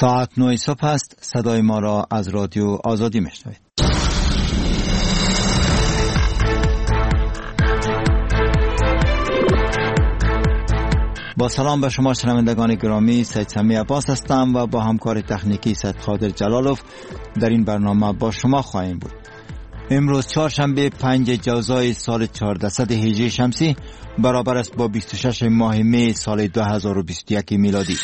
ساعت 9 صبح است. صدای ما را از رادیو آزادی میشنوید. با سلام به شما شنوندگان گرامی، سید سمی عباس هستم و با همکار تکنیکی سید خادر جلالوف در این برنامه با شما خواهیم بود. امروز چهارشنبه 5 جوزای سال 1400 هجری شمسی برابر است با 26 ماه می سال 2021 میلادی.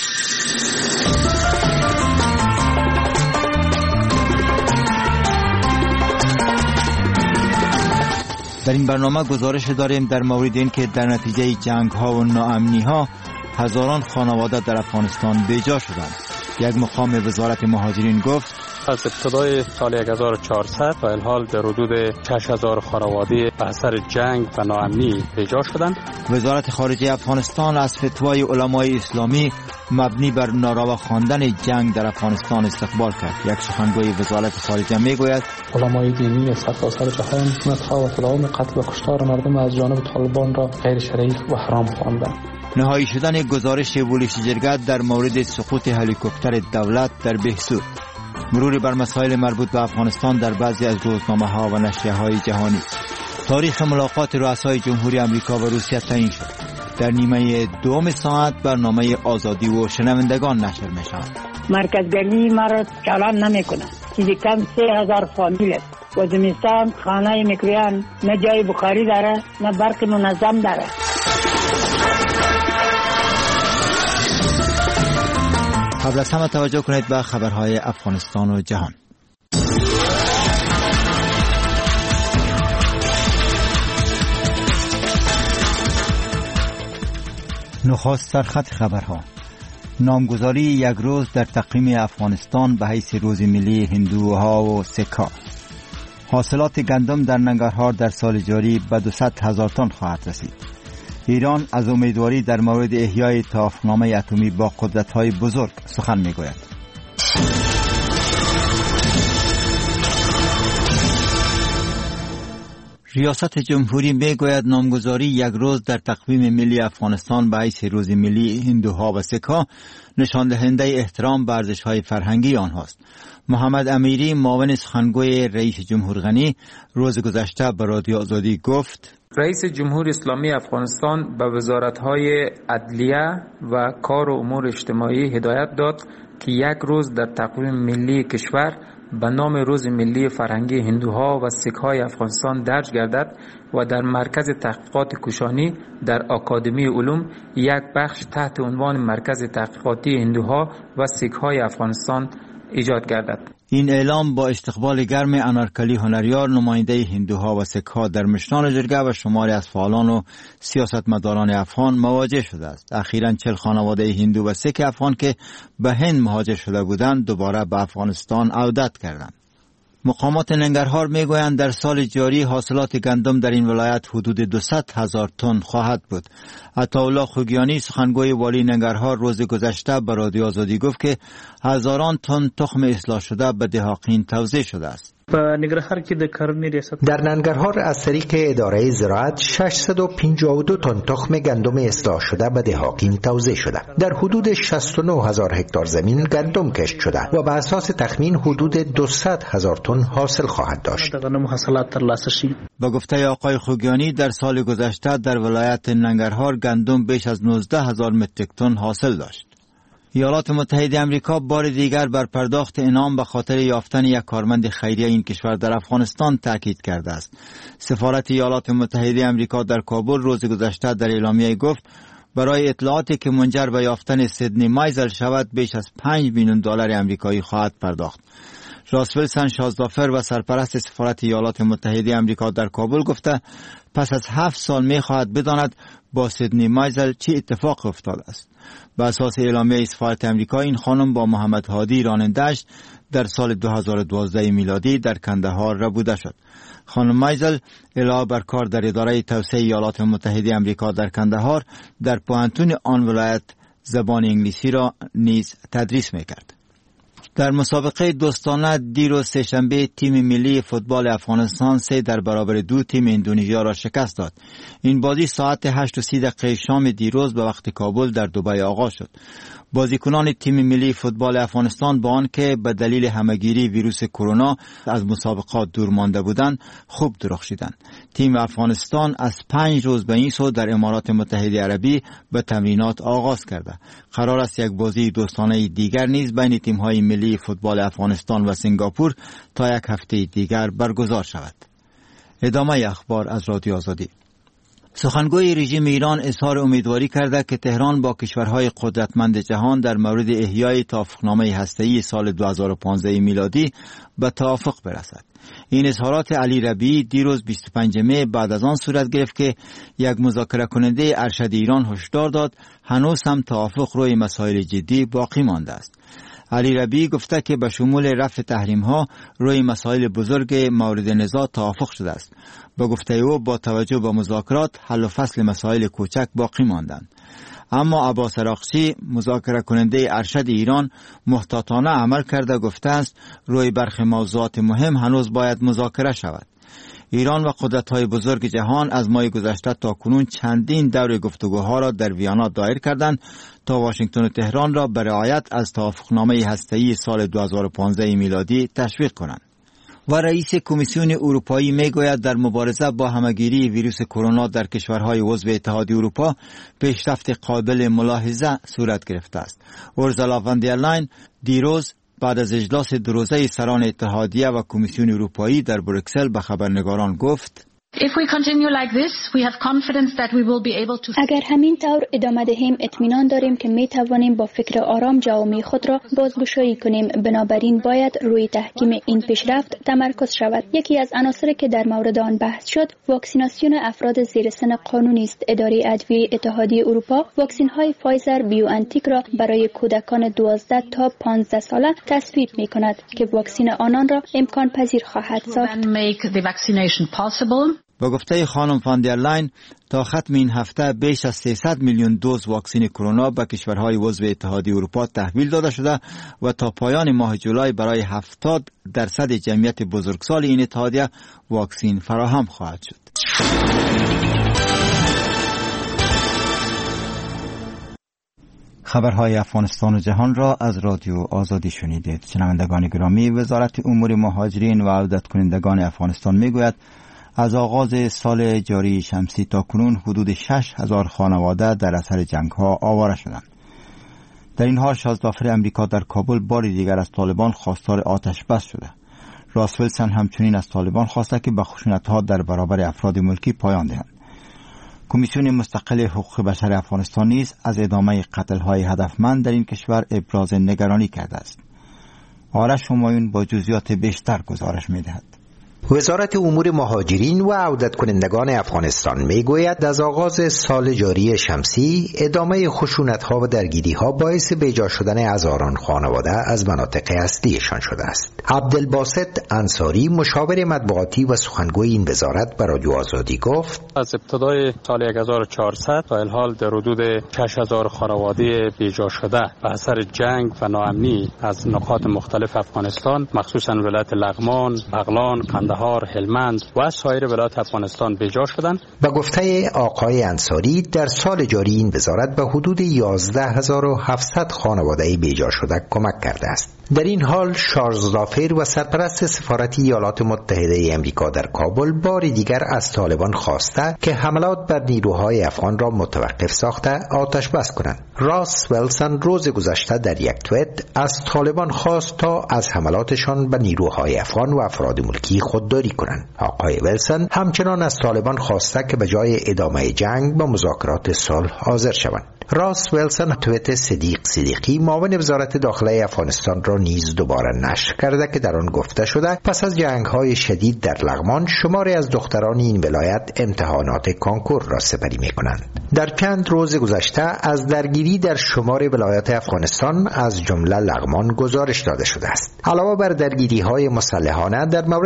در این برنامه گزارش داریم در مورد اینکه در نتیجه جنگ ها و ناامنی ها هزاران خانواده در افغانستان بیجا شدند. یک مقام وزارت مهاجرین گفت از ابتدای سال 1400 تا الحال در حدود 6000 خانواده به اثر جنگ و ناامنی بیجا شدند. وزارت خارجه افغانستان از فتوای علمای اسلامی مبنی بر ناروا خواندن جنگ در افغانستان استقبال کرد. یک سخنگوی وزارت خارجه میگوید علمای دینی سرتاسر جهان مدها و تداوم قتل و کشتار مردم از جانب طالبان را غیر شرعی و حرام خواندند. نهایی شدن گزارش بولیس جرگت در مورد سقوط هلیکوپتر دولت در بهسود. مرور بر مسائل مربوط به افغانستان در بعضی از روزنامه‌ها و نشریه‌های جهانی. تاریخ ملاقات رؤسای جمهوری آمریکا و روسیه تعیین شد. در نیمه دوم ساعت برنامه آزادی و شنوندگان نشر می‌شود. مرکزگری مرا چالان نمی‌کنه. چیزی کم 3000 فامیل است. و زمستان خانه میکرویان نه جای بخاری داره نه برق منظم داره. قبل از همه توجه کنید به خبرهای افغانستان و جهان. نخست سرخط خبرها. نامگذاری یک روز در تقویم افغانستان به حیث روز ملی هندوها و سک‌ها. حاصلات گندم در ننگرهار در سال جاری به 200,000 تن خواهد رسید. ایران از امیدواری در مورد احیای توافقنامه اتمی با قدرت‌های بزرگ سخن می‌گوید. ریاست جمهوری میگوید نامگذاری یک روز در تقویم ملی افغانستان به حیث روز ملی هندوها و سک‌ها نشان دهنده احترام به ارزش‌های فرهنگی آنهاست. محمد امیری معاون سخنگوی رئیس جمهور غنی روز گذشته به رادیو آزادی گفت رئیس جمهوری اسلامی افغانستان به وزارت‌های عدلیه و کار و امور اجتماعی هدایت داد که یک روز در تقویم ملی کشور به نام روز ملی فرهنگی هندوها و سک‌های افغانستان درج گردد و در مرکز تحقیقات کوشانی در آکادمی علوم یک بخش تحت عنوان مرکز تحقیقاتی هندوها و سک‌های افغانستان ایجاد گردد. این اعلام با استقبال گرم انارکلی هنریار نماینده هندوها و سک‌ها در مشنان جرگه و شماری از فعالان و سیاستمداران افغان مواجه شده است. اخیراً 40 خانواده هندو و سک افغان که به هند مهاجر شده بودند دوباره به افغانستان عودت کردند. مقامات ننگرهار میگویند در سال جاری حاصلات گندم در این ولایت حدود 200,000 تن خواهد بود. عطاالله خوگیانی سخنگوی والی ننگرهار روز گذشته به رادیو آزادی گفت که هزاران تن تخم اصلاح شده به دهاقین توزیع شده است. در ننگرهار از طریق اداره زراعت 652 تن تخم گندم اصلاح شده به دهاقین توزیع شده. در حدود 69,000 هکتار زمین گندم کشت شده و به اساس تخمین حدود 200,000 تن حاصل خواهد داشت. با گفته آقای خوگیانی در سال گذشته در ولایت ننگرهار گندم بیش از 19,000 متریک تن حاصل داشت. ایالات متحده آمریکا بار دیگر بر پرداخت انعام به خاطر یافتن یک کارمند خیریه این کشور در افغانستان تاکید کرده است. سفارت ایالات متحده آمریکا در کابل روز گذشته در اعلامیه گفت برای اطلاعاتی که منجر به یافتن سیدنی مایزل شود بیش از 5 میلیون دلار آمریکایی خواهد پرداخت. راس ویلسون شازدافر و سرپرست سفارت ایالات متحده آمریکا در کابل گفته پس از 7 سال می خواهد بداند با سیدنی مایزل چه اتفاق افتاده است. به اساس اعلامیه سفارت آمریکا این خانم با محمد هادی راننده‌اش در سال 2012 میلادی در کندهار ربوده شد. خانم مایزل علاوه بر کار در اداره توسعه ایالات متحده آمریکا در کندهار در پوهنتون آن ولایت زبان انگلیسی را نیز تدریس میکرد. در مسابقه دوستانه دیروز سه‌شنبه تیم ملی فوتبال افغانستان 3-2 تیم اندونزیا را شکست داد. این بازی ساعت 8:30 شام دیروز به وقت کابل در دبی آغاز شد. بازیکنان تیم ملی فوتبال افغانستان با آنکه به دلیل همهگیری ویروس کرونا از مسابقات دور مانده بودند خوب درخشیدند. تیم افغانستان از 5 روز به این سو در امارات متحده عربی به تمرینات آغاز کرده. قرار است یک بازی دوستانه دیگر نیز بین تیم‌های ملی فوتبال افغانستان و سنگاپور تا یک هفته دیگر برگزار شود. ادامه اخبار از رادیو آزادی. سخنگوی رژیم ایران اظهار امیدواری کرده که تهران با کشورهای قدرتمند جهان در مورد احیای توافقنامه هسته‌ای سال 2015 میلادی به توافق برسد. این اظهارات علی ربیعی دیروز 25 می بعد از آن صورت گرفت که یک مذاکره کننده ارشد ایران هشدار داد هنوز هم توافق روی مسائل جدی باقی مانده است. علی ربیعی گفته که به شمول رفع تحریم ها روی مسائل بزرگ مورد نزاع توافق شده است. به گفته او با توجه به مذاکرات حل و فصل مسائل کوچک باقی ماندند. اما عباس عراقچی مذاکره کننده ارشد ایران محتاطانه عمل کرده گفته است روی برخی موضوعات مهم هنوز باید مذاکره شود. ایران و قدرت‌های بزرگ جهان از ماه گذشته تا کنون چندین دور گفتگوها را در ویانا دایر کردند تا واشنگتن و تهران را به رعایت از توافقنامه هسته‌ای سال 2015 میلادی تشویق کنند. و رئیس کمیسیون اروپایی میگوید در مبارزه با همهگیری ویروس کرونا در کشورهای عضو اتحادیه اروپا پیشرفت قابل ملاحظه صورت گرفته است. اورسولا فون در لاین دیروز بعد از اجلاس دو روزه سران اتحادیه و کمیسیون اروپایی در بروکسل به خبرنگاران گفت: اگر همین طور ادامه دهیم اطمینان داریم که می توانیم با فکر آرام جوامع خود را بازگشایی کنیم. بنابراین باید روی تحکیم این پیشرفت تمرکز شود. یکی از عناصری که در مورد آن بحث شد واکسیناسیون افراد زیر سن قانونی است. اداره ادویه اتحادیه اروپا واکسین های فایزر بیوانتیک را برای کودکان 12 تا 15 ساله تصویب می کند که واکسین آنان را امکان پذیر خواهد ساخت. با گفته خانم فون در لاین تا ختم این هفته بیش از 300 میلیون دوز واکسن کرونا به کشورهای عضو اتحادیه اروپا تحویل داده شده و تا پایان ماه جولای برای 70% جمعیت بزرگسال این اتحادیه واکسن فراهم خواهد شد. خبرهای افغانستان و جهان را از رادیو آزادی شنیدید. شنوندگان گرامی، وزارت امور مهاجرین و عودت کنندگان افغانستان میگوید از آغاز سال جاری شمسی تا کنون حدود 6,000 خانواده در اثر جنگ‌ها آواره شدند. در این حال شازدافر امریکا در کابل بار دیگر از طالبان خواستار آتش بس شده. راس ویلسن همچنین از طالبان خواسته که به خشونت‌ها در برابر افراد ملکی پایان دهند. کمیسیون مستقل حقوق بشر افغانستان نیز از ادامه قتل‌های هدفمند در این کشور ابراز نگرانی کرده است. آرش همایون با جزئیات بیشتر گزارش می‌دهد. وزارت امور مهاجرین و عودت کنندگان افغانستان میگوید از آغاز سال جاری شمسی ادامه خشونت‌ها و درگیری‌ها باعث بیجا شدن هزاران خانواده از مناطق اصلیشان شده است. عبدالباسط انصاری مشاور مطبوعاتی و سخنگوی این وزارت به رادیو آزادی گفت: از ابتدای سال 1400 تا الحال در حدود 6000 خانواده بیجا شده به اثر جنگ و ناامنی از نقاط مختلف افغانستان مخصوصاً ولایت لغمان، بغلان، قندهار، هلمند و سایر ولایات افغانستان بیجا شدند. با گفته آقای انصاری در سال جاری این وزارت به حدود 11700 خانواده بیجا شده کمک کرده است. در این حال چارلز لافیر و سرپرست سفارت ایالات متحده امریکا در کابل بار دیگر از طالبان خواسته که حملات بر نیروهای افغان را متوقف ساخته آتش بس کنند. راس ویلسن روز گذشته در یک توییت از طالبان خواست تا از حملاتشان به نیروهای افغان و افراد ملکی خودداری کنند. آقای ویلسن همچنان از طالبان خواسته که به جای ادامه جنگ به مذاکرات صلح حاضر شوند. راس ویلسن توییت صدیقی معاون وزارت داخله افغانستان را نیز دوباره نشر کرده که در آن گفته شده پس از جنگ‌های شدید در لغمان شماری از دختران این ولایت امتحانات کانکور را سپری می‌کنند. در چند روز گذشته از درگیری در شمار ولایات افغانستان از جمله لغمان گزارش داده شده است. علاوه بر درگیری‌های مسلحانه در مورد افزایش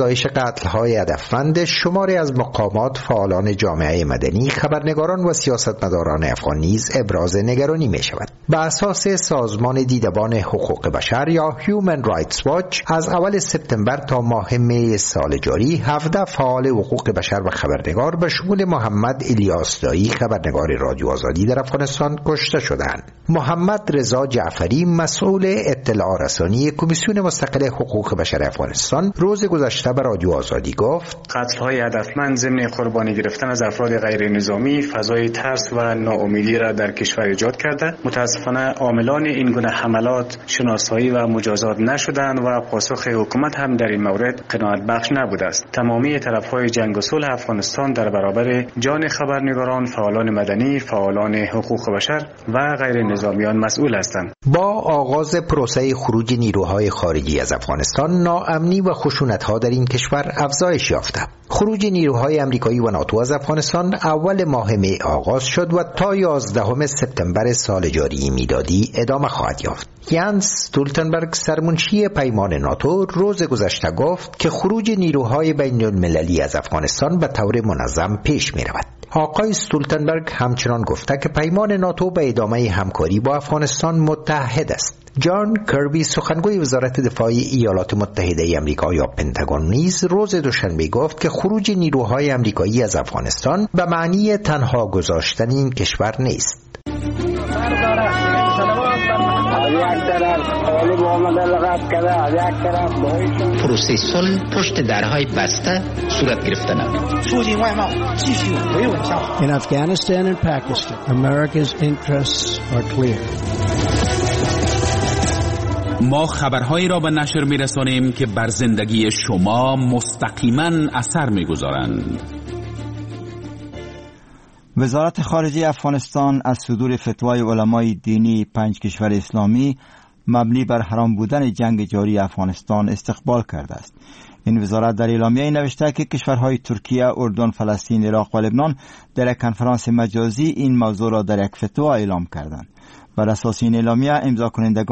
افزایش قتل‌های هدفمند شماری از مقامات، فعالان جامعه مدنی، خبرنگاران و سیاستمداران افغان نیز ابراز نگرانی می‌شود. بر اساس سازمان دیدبان حقوق بشر یا Human Rights Watch از اول سپتامبر تا ماه می سال جاری 17 فعال حقوق بشر و خبرنگار به شمول محمد الیاس دایی خبرنگار رادیو آزادی در افغانستان کشته شدند. محمد رضا جعفری مسئول اطلاع رسانی کمیسیون مستقل حقوق بشر افغانستان روز گذشته به رادیو آزادی گفت قتل‌های هدفمند ضمن قربانی گرفتن از افراد غیر نظامی فضای ترس و ناامیدی را در کشور ایجاد کرده. متاسفانه عاملان این گونه حملات شناسایی و مجازات نشدند و پاسخ حکومت هم در این مورد قناعت بخش نبوده است. تمامی طرف‌های جنگ و صلح افغانستان در برابر جان خبرنگاران، فعالان مدنی، فعالان حقوق بشر و غیر نظامیان مسئول هستند. با آغاز پروسه خروج نیروهای خارجی از افغانستان، ناامنی و خشونت‌ها در این کشور افزایش یافته. خروج نیروهای آمریکایی و ناتو از افغانستان اول ماه می آغاز شد و تا 11 سپتامبر سال جاری میلادی ادامه خواهد یافت. یانس استولتنبرگ سرمنشی پیمان ناتو روز گذشته گفت که خروج نیروهای بین‌المللی از افغانستان به طور منظم پیش می رود. آقای استولتنبرگ همچنان گفته که پیمان ناتو به ادامه همکاری با افغانستان متحد است. جان کربی سخنگوی وزارت دفاع ایالات متحده آمریکا یا پنتاگون نیز روز دوشنبه گفت که خروج نیروهای آمریکایی از افغانستان به معنی تنها گذاشتن این کشور نیست. پروسه صلح پشت درهای بسته صورت گرفتن است. In Afghanistan and Pakistan, America's interests are clear. ما خبرهایی را به نشر می‌رسانیم که بر زندگی شما مستقیما اثر می‌گذارند. وزارت خارجه افغانستان از صدور فتوای علمای دینی 5 کشور اسلامی مبنی بر حرام بودن جنگ جاری افغانستان استقبال کرده است. این وزارت در اعلامیه نوشته که کشورهای ترکیه، اردن، فلسطین، عراق و لبنان در یک کنفرانس مجازی این موضوع را در یک فتوا اعلام کردند. بر اساس این اعلامیه امضا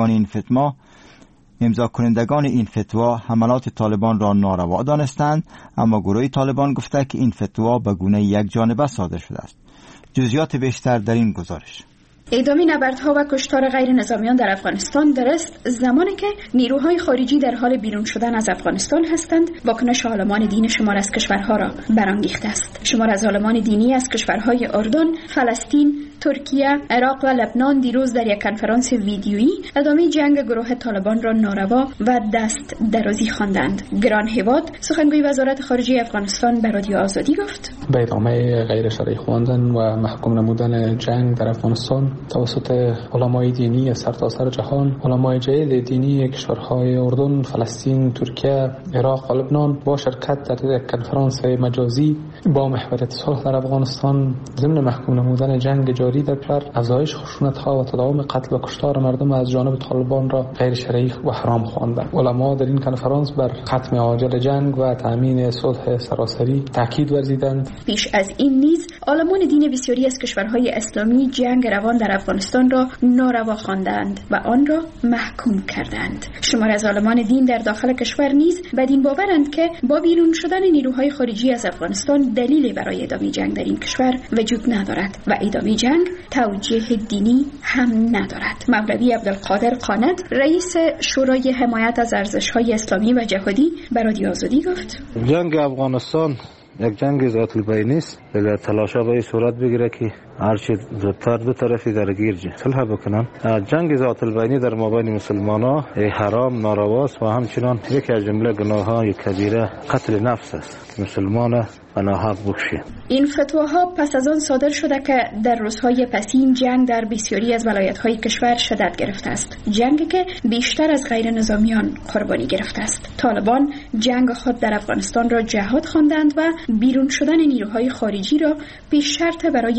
کنندگان این فتوا حملات طالبان را ناروا دانستند، اما گروه طالبان گفته که این فتوا به گونه یک جانبه صادر شده است. جزئیات بیشتر در این گزارش. ادامه نبردها و کشتار غیر نظامیان در افغانستان درست زمانی که نیروهای خارجی در حال بیرون شدن از افغانستان هستند، واکنش عالمان دین شمار از کشورها را برانگیخته است. شمار از عالمان دینی از کشورهای اردن، فلسطین، ترکیه، عراق و لبنان دیروز در یک کنفرانس ویدیویی ادامه جنگ گروه طالبان را ناروا و دست درازی خواندند. گران هواد سخنگوی وزارت خارجه افغانستان به رادیو آزادی گفت: به ادامه غیر شرعی خواندن و محکوم نمودن جنگ در افغانستان توسط علمای دینی از سرتاسر جهان، علمای جلیل دینی کشورهای اردن، فلسطین، ترکیه، عراق و لبنان با شرکت در یک کنفرانس مجازی با محوریت صلح در افغانستان ضمن محکوم نمودن جنگ جاری در کشور، افزایش خشونت‌ها و تداوم قتل و کشتار مردم از جانب طالبان را غیر شرعی و حرام خواندند. علما در این کنفرانس بر ختم عاجل جنگ و تامین صلح سراسری تاکید ورزیدند. پیش از این نیز عالمان دین بسیاری از کشورهای اسلامی جنگ روان در افغانستان را ناروا خواندند و آن را محکوم کردند. شمار از عالمان دین در داخل کشور نیز بدین باورند که با بیرون شدن نیروهای خارجی از افغانستان دلیلی برای ادامه جنگ در این کشور وجود ندارد و ادامه جنگ توجیه دینی هم ندارد. مولوی عبدالقادر قانت رئیس شورای حمایت از ارزش‌های اسلامی و جهادی به رادیو آزادی گفت: جنگ افغانستان یک جنگ ذات البین است. اگر تلاشا به صورت بگیره که هرچی زودتر دو طرفی درگیر صلح بکنن. جنگ ذات البینی در مابین مسلمانان حرام، نارواست و همچنان یکی از جمله گناه‌های کبیره قتل نفس است. مسلمان ناحق بکشید. این فتواها پس از آن صادر شده که در روزهای پسین جنگ در بسیاری از ولایت‌های کشور شدت گرفته است. جنگی که بیشتر از غیر نظامیان قربانی گرفته است. طالبان جنگ خود در افغانستان را جهاد خواندند و بیرون شدن نیروهای خارجی را پیش شرط برای پایان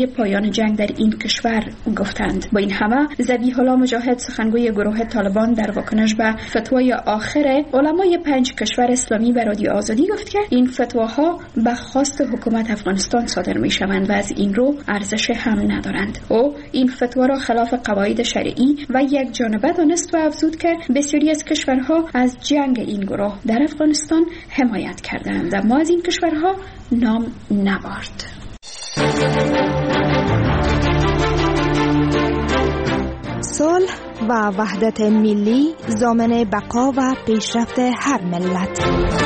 میدان جنگ در این کشور گفتند. با این همه ذبیح الله مجاهد سخنگوی گروه طالبان در واکنش به فتوای آخر علمای 5 کشور اسلامی به رادیو آزادی گفت که این فتواها به خواست حکومت افغانستان صادر می شوند و از این رو ارزش هم ندارند. او این فتوا را خلاف قواعد شرعی و یک جانبه دانست و افزود که بسیاری از کشورها از جنگ این گروه در افغانستان حمایت کردند، اما از این کشورها نام نبرد. صلح و وحدت ملی ضامن بقا و پیشرفت هر ملت.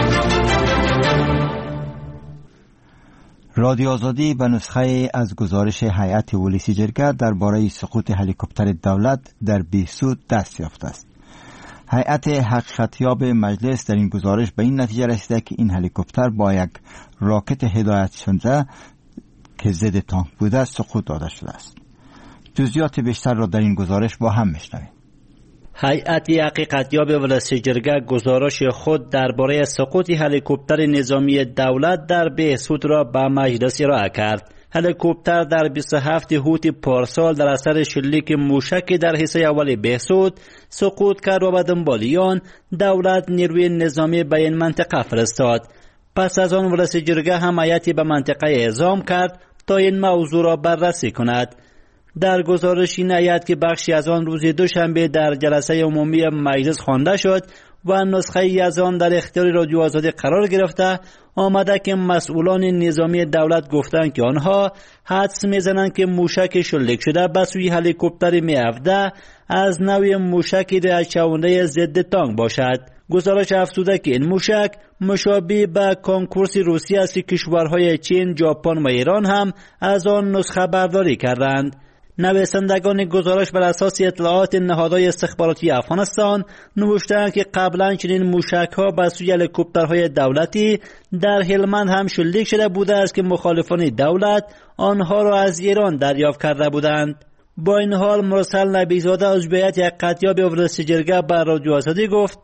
رادیو آزادی به نسخه از گزارش هیئت ولسی جرگه درباره سقوط هلیکوپتر دولت در بهسود دست یافته است. هیئت حقیقتیاب مجلس در این گزارش به این نتیجه رسیده که این هلیکوپتر با یک راکت هدایت شده که ضد تانک بوده سقوط داده شده است. جزئیات بیشتر را در این گزارش با هم میشنویم. هیئت حقیقتیاب ولسی جرگه گزارش خود درباره سقوط هلیکوپتر نظامی دولت در بهسود را به مجلس ارائه کرد. هلیکوپتر در 27 هوت پارسال در اثر شلیک موشکی در حصه اول بهسود سقوط کرد و به دنبال آن دولت نیروی نظامی به این منطقه فرستاد. پس از آن ولسی جرگه هم هیئتی به منطقه اعزام کرد تا این موضوع را بررسی کند. در گزارش این هیئت که بخشی از آن روز دوشنبه در جلسه عمومی مجلس خوانده شد و نسخه ای از آن در اختیار رادیو آزادی قرار گرفته، آمده که مسئولان نظامی دولت گفتند که آنها حدس میزنند که موشک شلیک شده به سوی هلیکوپتر می-17 از نوع موشک رعایت‌شونده ضد تانک باشد. گزارش افزوده که این موشک مشابه به کنکورس روسیه است که کشورهای چین، ژاپن و ایران هم از آن نسخه برداری کردند. نویسندگان گزارش بر اساس اطلاعات نهادهای استخباراتی افغانستان نوشتند که قبلا چنین موشک‌ها به سوی هلیکوپترهای دولتی در هلمند هم شلیک شده بوده است که مخالفان دولت آنها را از ایران دریافت کرده بودند. با این حال مرسل نبیزاده عضو هیئت حقیقتیاب ولسی جرگه به رادیو آزادی گفت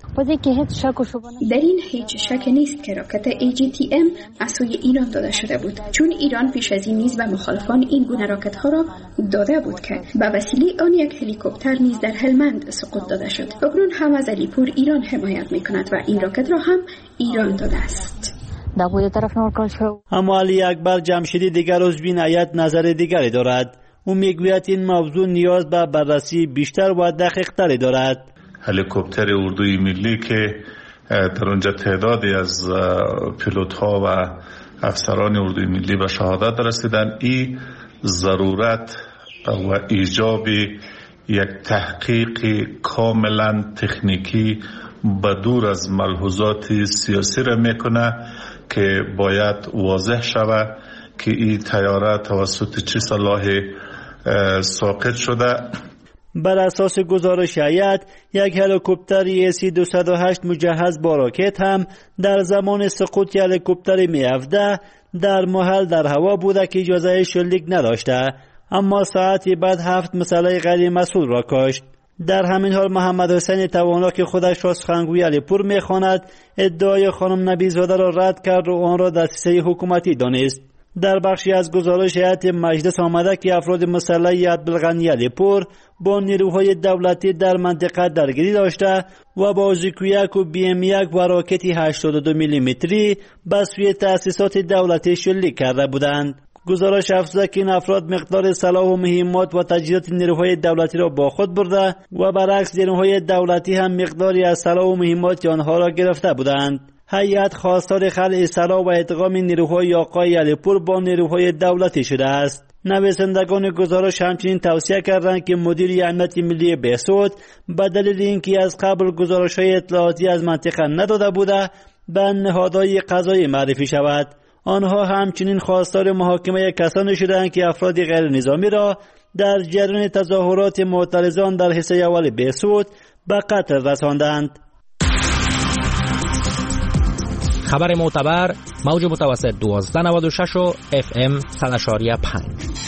در این هیچ شک نیست که راکت AGTM از سوی ایران داده شده بود، چون ایران پیش از این نیز به مخالفان این گونه راکت ها را داده بود که به وسیله آن یک هلیکوپتر نیز در هلمند سقوط داده شد. اکنون هم از علیپور ایران حمایت می کند و این راکت را هم ایران داده است. اما علی اکبر جمشیدی دیگر عضو هیئت نظر دیگری دارد. او میگوید این موضوع نیاز به بررسی بیشتر و دقیق‌تری دارد. هلیکوپتر اردوی ملی که در اونجا تعدادی از پیلوت‌ها و افسران اردوی ملی به شهادت رسیدن، این ضرورت و ایجاب یک تحقیق کاملا تکنیکی بدور از ملحوظات سیاسی را میکنه که باید واضح شود که این طیاره توسط چه سلاحی ساقط شده. بر اساس گزارش هیئت یک هلیکوپتر AC-208 مجهز با راکت هم در زمان سقوط هلیکوپتر می-17 در محل در هوا بوده که اجازه شلیک نداشته، اما ساعتی بعد 7 مسئله غیر مسئول را کشت. در همین حال محمد حسین توانا که خودش را سخنگوی علیپور می‌خواند ادعای خانم نبیزاده را رد کرد و آن را دسیسه حکومتی دانست. در بخشی از گزارش هیئت مجلس آمده که افراد مسلح عبدالغنی علیپور با نیروهای دولتی در منطقه درگیری داشته و با زیکویک و BM1 و راکتی 82 میلیمتری به سوی تأسیسات دولتی شلیک کرده بودند. گزارش افزوده که این افراد مقدار سلاح و مهمات و تجهیزات نیروهای دولتی را با خود برده و برعکس نیروهای دولتی هم مقداری از سلاح و مهمات آنها را گرفته بودند. هیئت خواستار خلع سلاح و ادغام نیروهای آقای علیپور با نیروهای دولتی شده است. نویسندگان گزارش همچنین توصیه کردند که مدیر امنیت ملی بهسود به دلیل اینکه از قبل گزارش‌های اطلاعاتی از منطقه نداده بوده به نهادهای قضایی معرفی شود. آنها همچنین خواستار محاکمه کسانی شدند که افراد غیر نظامی را در جریان تظاهرات معترضان در حصه اول بهسود به قتل رساندند. خبر معتبر موج متوسط 1296 و FM 100.5.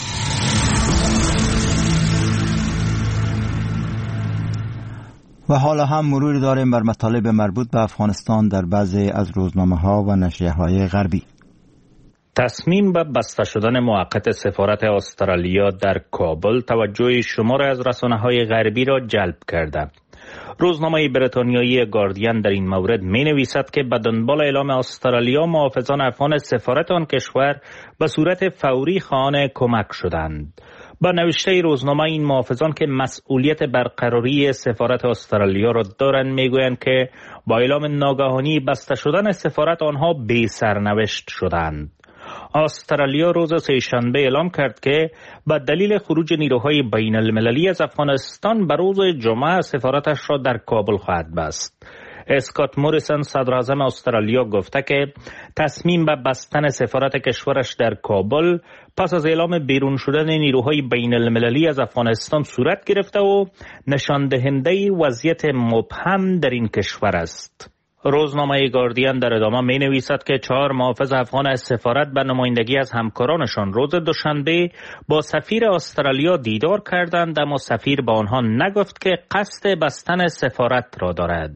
و حالا هم مرور داریم بر مطالب مربوط به افغانستان در بعضی از روزنامه‌ها و نشریه‌های غربی. تصمیم به بسته شدن موقت سفارت استرالیا در کابل توجه شمار از رسانه‌های غربی را جلب کرده. روزنامه بریتانیایی گاردین در این مورد می نویسد که به دنبال اعلام استرالیا محافظان افغان سفارت آن کشور به صورت فوری خواهان کمک شدند. با نوشته روزنامه این محافظان که مسئولیت برقراری سفارت استرالیا را دارند میگویند که با اعلام ناگهانی بسته شدن سفارت آنها بی سرنوشت شدند. استرالیا روز سه‌شنبه اعلام کرد که به دلیل خروج نیروهای بین المللی از افغانستان به روز جمعه سفارتش را در کابل خواهد بست. اسکات موریسن صدراعظم استرالیا گفته که تصمیم به بستن سفارت کشورش در کابل پس از اعلام بیرون شدن نیروهای بین المللی از افغانستان صورت گرفته و نشان دهنده وضعیت مبهم در این کشور است. روزنامه گاردین در ادامه می نویسد که 4 محافظ افغان از سفارت به نمایندگی از همکارانشان روز دوشنبه با سفیر استرالیا دیدار کردند، اما سفیر با آنها نگفت که قصد بستن سفارت را دارد.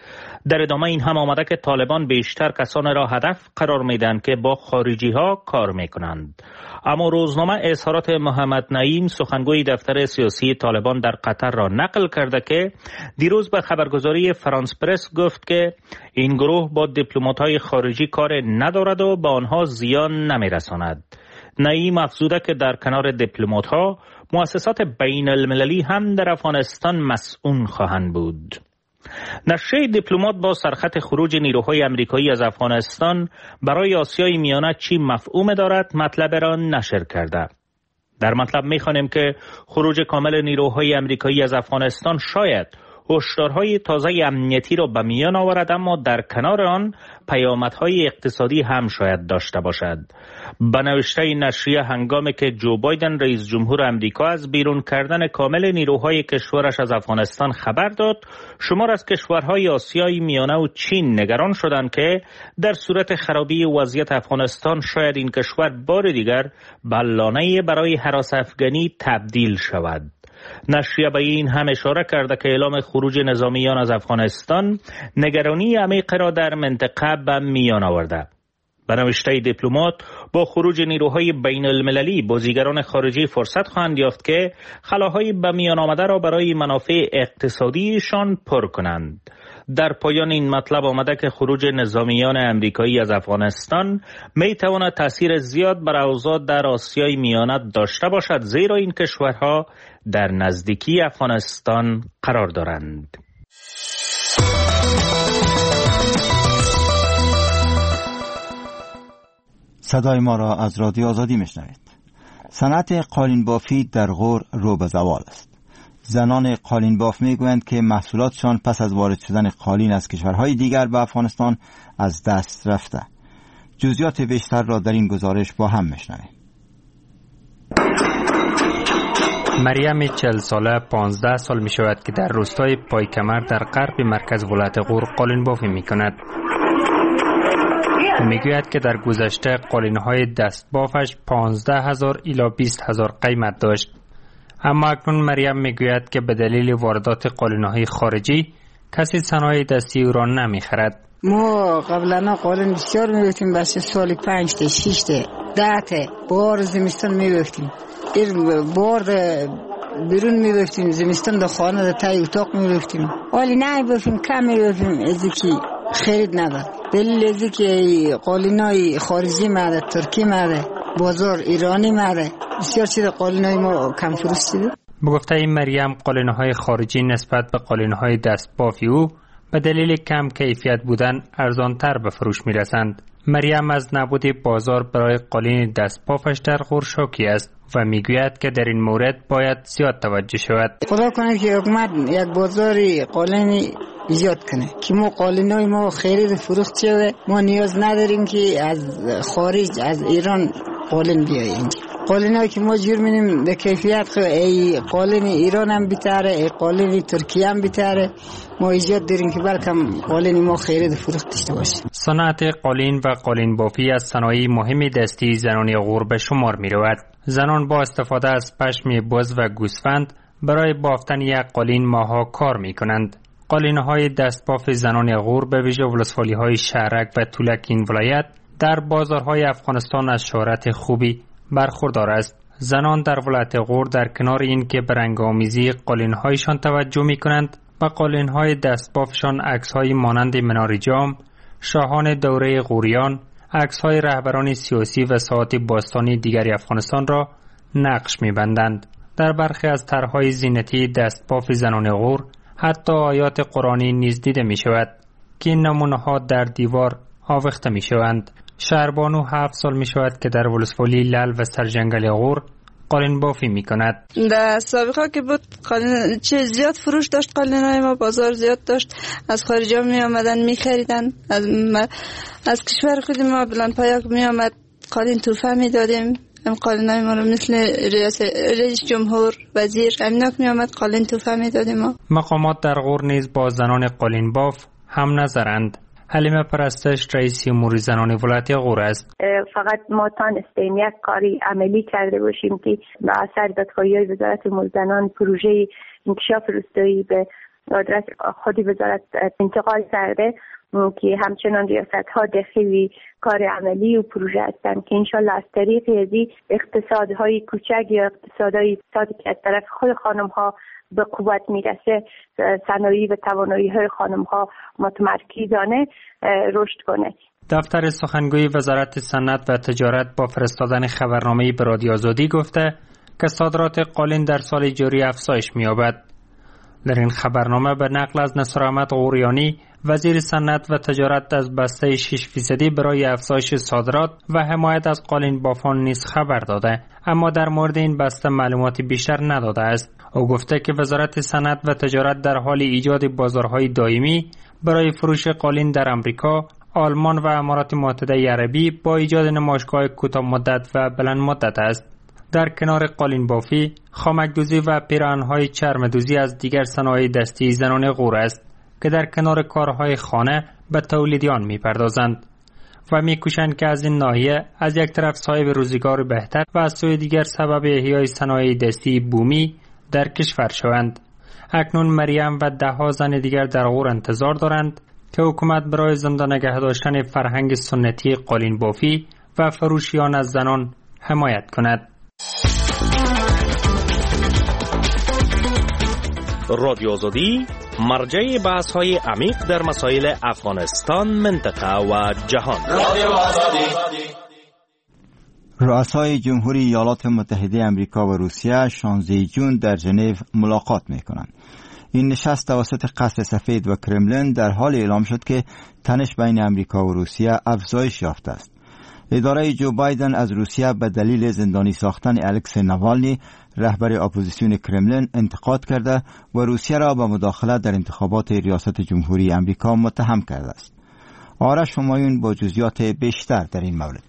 در ادامه این هم آمده که طالبان بیشتر کسان را هدف قرار میدن که با خارجی ها کار میکنند. اما روزنامه اظهارات محمد نعیم سخنگوی دفتر سیاسی طالبان در قطر را نقل کرده که دیروز به خبرگزاری فرانس پرس گفت که این گروه با دیپلمات‌های خارجی کار ندارد و به آنها زیان نمیرساند. نعیم افزوده که در کنار دیپلمات‌ها مؤسسات بین المللی هم در افغانستان مسئول خواهند بود. نشریه دیپلمات با سرخط خروج نیروهای امریکایی از افغانستان برای آسیای میانه چی مفهوم دارد مطلب را نشر کرده. در مطلب می‌خوانیم که خروج کامل نیروهای امریکایی از افغانستان شاید هشدارهای تازه امنیتی را به میان آورد، اما در کنار آن پیامدهای اقتصادی هم شاید داشته باشد. به نوشته نشریه هنگامی که جو بایدن رئیس جمهور امریکا از بیرون کردن کامل نیروهای کشورش از افغانستان خبر داد، شمار از کشورهای آسیای میانه و چین نگران شدند که در صورت خرابی وضعیت افغانستان شاید این کشور بار دیگر به لانه برای هراس افغانی تبدیل شود. نشریه به این هم اشاره کرده که اعلام خروج نظامیان از افغانستان نگرانی عمیق را در منطقه به میان آورده. به نوشته دیپلمات با خروج نیروهای بین المللی بازیگران خارجی فرصت خواهند یافت که خلاهای به میان آمده را برای منافع اقتصادیشان پر کنند. در پایان این مطلب آمده که خروج نظامیان امریکایی از افغانستان می تواند تاثیر زیاد بر اوضاع در آسیای میانه داشته باشد، زیرا این کشورها در نزدیکی افغانستان قرار دارند. صدای ما را از رادیو آزادی میشنوید. صنعت قالین بافی در غور رو به زوال است. زنان قالین باف میگویند که محصولاتشان پس از وارد شدن قالین از کشورهای دیگر به افغانستان از دست رفته. جزئیات بیشتر را در این گزارش با هم میشنویم. مریم 40 ساله 15 سال می شود که در روستای پایکمر در غرب مرکز ولایت غور قالین بافی می کند. می گوید که در گذشته قالین های دست بافش 15,000 الی 20,000 قیمت داشت. اما اکنون مریم می گوید که به دلیل واردات قالین های خارجی کسی صنایع دستی او را نمی خرد. ما قبلا قالین بسیار می گفتیم، بس سالی 5 تا 6 تا 10 تا بار زمستان می گفتیم. بار بیرون می گفتیم، زمستان در خانه در تای اتاق می گفتیم. حالی نه بفیم کم می گفتیم، ازی که خرید نداد. دلیل ازی که قالینای خارجی ماده، ترکی ماده، بازار ایرانی ماده، بسیار چیز قالینای ما کم فروش شده. به گفته مریم قالین‌های خارجی نسبت به قالین‌های دست بافی او به دلیل کم کیفیت بودن ارزانتر به فروش می‌رسند. مریم از نبود بازار برای قالین دست بافش در غور شوکی است و میگوید که در این مورد باید زیاد توجه شود. خدا کنه که حکومت یک بازاری قالینی ایجاد کنه که ما قالینای ما خرید فروخت شه، ما نیاز نداریم که از خارج از ایران قالین بیای اینجا. قالینایی که ما جور می‌بینیم به کیفیت ای قالین ایران هم بهتره، ای قالین ترکیه هم بهتره. ما ایجاد داریم که بلکم قالین ما خرید فروخت داشته باشه. صنعت قالین و قالین بافی از صنایع مهم دستی زنان غور به شمار می‌رود. زنان با استفاده از پشم بز و گوسفند برای بافتن یک قالین ماها کار می‌کنند. قالین‌های دست باف زنان غور به ویژه ولسوالی‌های شهرک و تولک این ولایت در بازارهای افغانستان از شهرت خوبی برخوردار است. زنان در ولایت غور در کنار این که به رنگ‌آمیزی قالین‌هایشان توجه می‌کنند، و قالین‌های دستبافشان عکس‌های مانند منار جام، شاهان دوره غوریان، عکس‌های رهبران سیاسی و ساعات باستانی دیگر افغانستان را نقش می‌بندند. در برخی از طرح‌های زینتی دستباف زنان غور حتی آیات قرآنی نیز دیده می‌شود که این نمونه‌ها در دیوار آویخته می‌شوند. شهربانو 7 سال می‌شود که در ولسوالی لل و سرجنگل غور قالین بافی می‌کند. در سابقه که بود قالین چه زیاد فروش داشت، قالین‌های ما بازار زیاد داشت، از خارج ها می‌آمدن می‌خریدن، از کشور خود ما بلندپایه می‌آمد قالین تحفه می‌دادیم. هم قالین‌های ما رو مثل رئیس جمهور، وزیر امناک می‌آمد قالین تحفه می‌دادیم ما. مقامات در غور نیز با زنان قالین باف هم نظرند. حلیمه پرستش رئیس امور زنان ولایت غور است. فقط ما تانستیم یک کاری عملی کرده باشیم که با اثر دادخواهی‌های وزارت امور زنان پروژه انکشاف روستایی به آدرس خود وزارت انتقال کرده که همچنان ریاست‌ها داخلی کار عملی و پروژه هستند که انشالله از طریق ازی اقتصادهای کوچک یا اقتصادهای که از طرف خود خانم‌ها به قوت میرسه، صنایع و توانایی‌های خانم‌ها متمرکزانه رشد کنه. دفتر سخنگوی وزارت صنعت و تجارت با فرستادن خبرنامه‌ای به رادیو آزادی گفته که صادرات قالین در سال جاری افزایش می‌یابد. در این خبرنامه به نقل از نصر احمد غوریانی وزیر صنعت و تجارت از بسته 6% برای افزایش صادرات و حمایت از قالین بافان نیز خبر داده، اما در مورد این بسته معلوماتی بیشتر نداده است. او گفته که وزارت صنعت و تجارت در حال ایجاد بازارهای دائمی برای فروش قالین در امریکا، آلمان و امارات متحده عربی با ایجاد نمایشگاه کوتاه مدت و بلند مدت است. در کنار قالین بافی، خامک‌دوزی و پیراهن‌های چرم‌دوزی از دیگر صنایع دستی زنان غور است که در کنار کارهای خانه به تولید آن می‌پردازند و می‌کوشند که از این ناحیه از یک طرف صاحب روزگار بهتر و از سوی دیگر سبب احیای صنایع دستی بومی در کشور شوند. اکنون مریم و 10 زن دیگر در غور انتظار دارند که حکومت برای زنده نگه داشتن فرهنگ سنتی قالین بافی و فروش آن از زنان حمایت کند. رادیو آزادی مرجع بحث‌های عمیق در مسائل افغانستان، منطقه و جهان. رؤسای جمهوری ایالات متحده آمریکا و روسیه 16 جون در ژنو ملاقات می‌کنند. این نشست توسط قصر سفید و کرملین در حال اعلام شد که تنش بین آمریکا و روسیه افزایش یافته است. اداره جو بایدن از روسیه به دلیل زندانی ساختن الکسی ناوالنی رهبر اپوزیسیون کرملین انتقاد کرده و روسیه را به مداخله در انتخابات ریاست جمهوری آمریکا متهم کرده است. آرش همایون با جزئیات بیشتر در این مورد.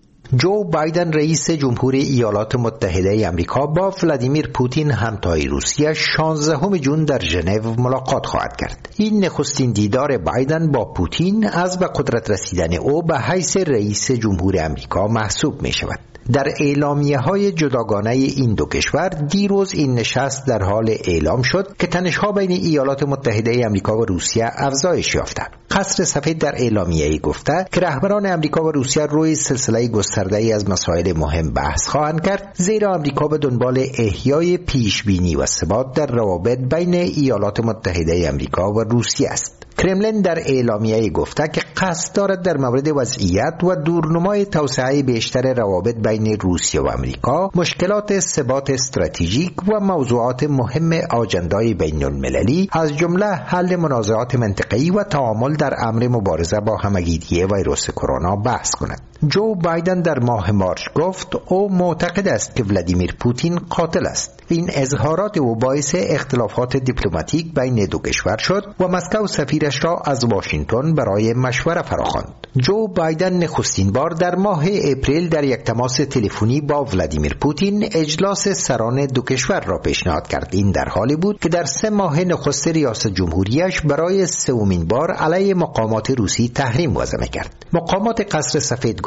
جو بایدن رئیس جمهوری ایالات متحده آمریکا با ولادیمیر پوتین همتای روسیه 16 جون در ژنو ملاقات خواهد کرد. این نخستین دیدار بایدن با پوتین از به قدرت رسیدن او به حیث رئیس جمهور آمریکا محسوب می شود. در اعلامیه‌های جداگانه این دو کشور دیروز این نشست در حال اعلام شد که تنش‌ها بین ایالات متحده آمریکا و روسیه افزایش یافته. قصر سفید در اعلامیه‌ای گفته که رهبران آمریکا و روسیه روی سلسله گسترده‌ای از مسائل مهم بحث خواهند کرد، زیرا آمریکا به دنبال احیای پیشبینی و ثبات در روابط بین ایالات متحده آمریکا و روسیه است. کرملین در اعلامیه‌ای گفته که قصد دارد در مورد وضعیت و دورنمای توسعه بیشتر روابط بین روسیه و آمریکا، مشکلات ثبات استراتژیک و موضوعات مهم آجندای بین‌المللی از جمله حل منازعات منطقه‌ای و تعامل در امر مبارزه با همه‌گیری ویروس کرونا بحث کند. جو بایدن در ماه مارچ گفت او معتقد است که ولادیمیر پوتین قاتل است. این اظهارات او باعث اختلافات دیپلماتیک بین دو کشور شد و مسکو سفیرش را از واشنگتن برای مشوره فراخواند. جو بایدن نخستین بار در ماه اپریل در یک تماس تلفنی با ولادیمیر پوتین اجلاس سران دو کشور را پیشنهاد کرد. این در حالی بود که در 3 ماه نخست ریاست جمهوریش برای 3مین بار علیه مقامات روسی تحریم وضع کرد. مقامات قصر سفید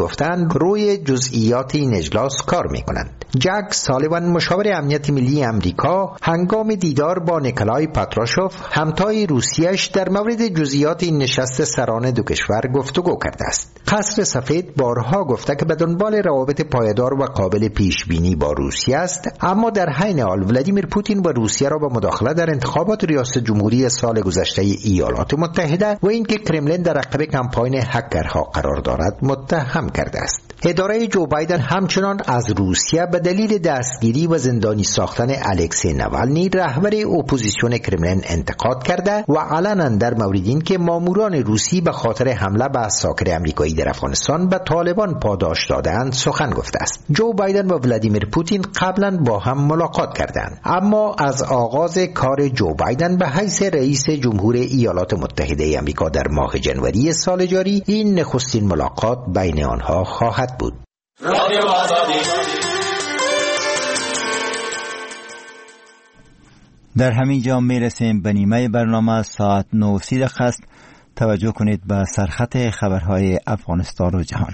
گفتند روی جزئیات این اجلاس کار می‌کنند. جک سالیوان مشاور امنیت ملی امریکا هنگام دیدار با نیکلای پاتروشوف همتای روسیه‌اش در مورد جزئیات این نشست سران دو کشور گفتگو کرده است. قصر سفید بارها گفته که به دنبال روابط پایدار و قابل پیش بینی با روسیه است، اما در حین حال ولادیمیر پوتین و روسیه را به مداخله در انتخابات ریاست جمهوری سال گذشته ایالات متحده و اینکه کرملین در عقب کمپاین هکرها قرار دارد متهم کرده است. اداره جو بایدن همچنان از روسیه به دلیل دستگیری و زندانی ساختن الکسی نوالنی رهبر اپوزیسیون کرملین انتقاد کرده و علنا در مورد این که ماموران روسی به خاطر حمله به عساکر آمریکایی در افغانستان به طالبان پاداش دادند سخن گفته است. جو بایدن و ولادیمیر پوتین قبلا با هم ملاقات کردند، اما از آغاز کار جو بایدن به حیث رئیس جمهور ایالات متحده آمریکا در ماه ژانویه سال جاری این نخستین ملاقات بین آنها خواهد بود. در همین جا میرسیم به نیمه برنامه. ساعت 9:30 است. توجه کنید به سرخط خبرهای افغانستان و جهان.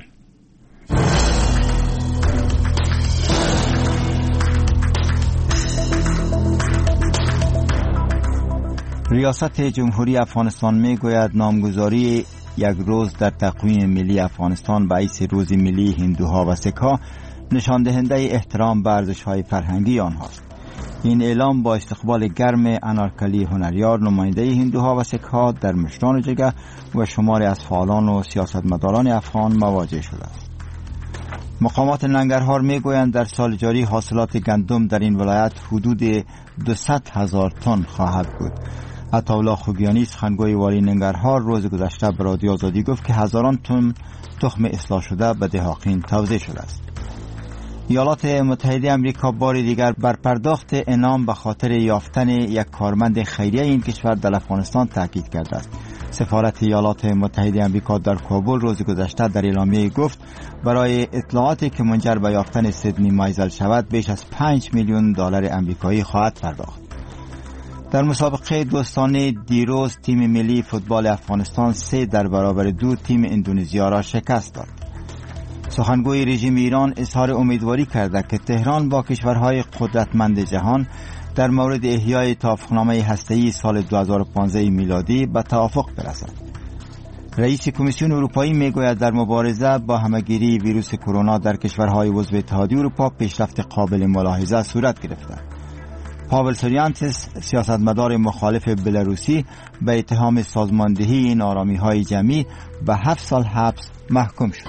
ریاست جمهوری افغانستان میگوید نامگذاری یک روز در تقویم ملی افغانستان به حیث روز ملی هندوها و سیک‌ها نشان دهنده احترام به ارزش‌های فرهنگی آنهاست. این اعلام با استقبال گرم انارکلی هنریار نماینده هندوها و سیک‌ها در مشران جگه و شماری از فعالان و سیاستمداران افغان مواجه شده است. مقامات ننگرهار میگویند در سال جاری حاصلات گندم در این ولایت حدود 200,000 تن خواهد بود. عطاالله خوگیانی سخنگوی والی ننگرهار روز گذشته به رادیو آزادی گفت که هزاران تن تخم اصلاح شده به دهاقین توزیع شده است. ایالات متحده آمریکا بار دیگر بر پرداخت انعام به خاطر یافتن یک کارمند خیریه این کشور در افغانستان تاکید کرده است. سفارت ایالات متحده آمریکا در کابل روز گذشته در اعلامیه گفت برای اطلاعاتی که منجر به یافتن سیدنی مایزل شود بیش از 5 میلیون دلار آمریکایی خواهد پرداخت. در مسابقه دوستانه دیروز تیم ملی فوتبال افغانستان 3-2 تیم اندونزیا را شکست داد. سخنگوی رژیم ایران اظهار امیدواری کرده که تهران با کشورهای قدرتمند جهان در مورد احیای توافقنامه هسته‌ای سال 2015 میلادی به توافق برسد. رئیس کمیسیون اروپایی میگوید در مبارزه با همه‌گیری ویروس کرونا در کشورهای عضو اتحادیه اروپا پیشرفت قابل ملاحظه صورت گرفته. پاول سوریانتس سیاستمدار مخالف بلاروسی به اتهام سازماندهی نارامی‌های جمعی به 7 سال حبس محکوم شد.